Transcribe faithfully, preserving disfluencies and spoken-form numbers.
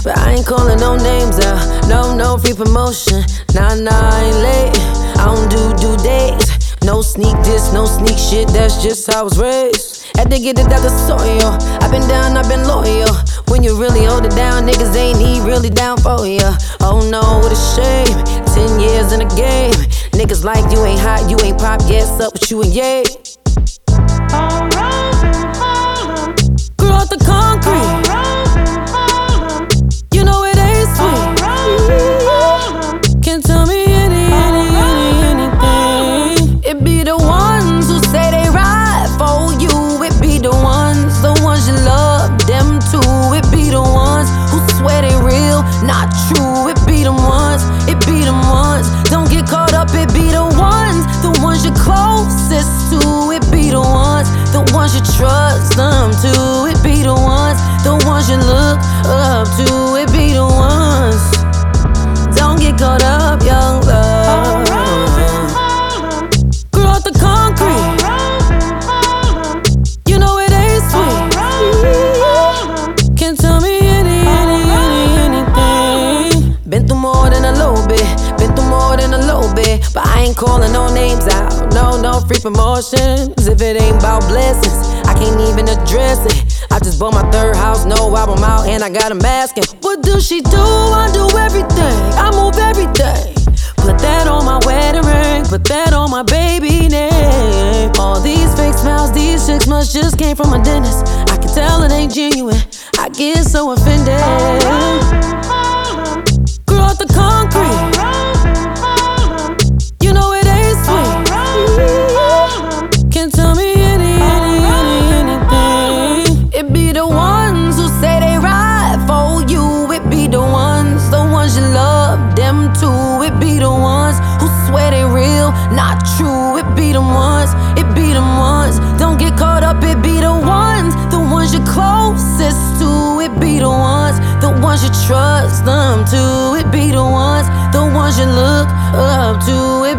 but I ain't calling no names out. No, no free promotion. Nah, nah, I ain't late. I don't do due dates. No sneak this, no sneak shit, that's just how I was raised. Had to get it out the soil. I've been down, I've been loyal. When you really hold it down, niggas ain't he really down for ya. Oh no, what a shame. Ten years in the game. Niggas like you ain't hot, you ain't pop, yes, up with you and yay. Grew out the concrete. You know it ain't sweet. Can't tell me any, any, any, anything. It be the ones who say they ride for you. It be the ones, the ones you love, them too. It be the ones who swear they real, not true. It be the ones, it be the ones. Don't get caught up, it be the ones, the ones you're closest to. It be the ones, the ones you trust them too. It be the ones, the ones you look up to. It be the ones. Don't get caught up, young love. Grew out the concrete. You know it ain't sweet. Can't tell me any, any, any, anything. Been through more than a little bit. Been through more than a little bit. But I ain't calling no names out. No, no free promotions. If it ain't about blessings, I can't even address it. I just bought my third house, no album out, and I got a mask. And what do she do? I do everything. I move everything. Put that on my wedding ring. Put that on my baby name. All these fake smiles, these chicks must just came from a dentist. I can tell it ain't genuine. I get so offended. Grew out the concrete. You know it ain't sweet. Can't tell me any, any, any, anything. It be the ones who say they ride for you. It be the ones, the ones you love, them too. It be the ones who swear they real, not true. It be the ones, it be the ones. Don't get caught up, it be the ones, the ones you're closest to. It be the ones, the ones you trust them too. It be the ones, the ones you look up to.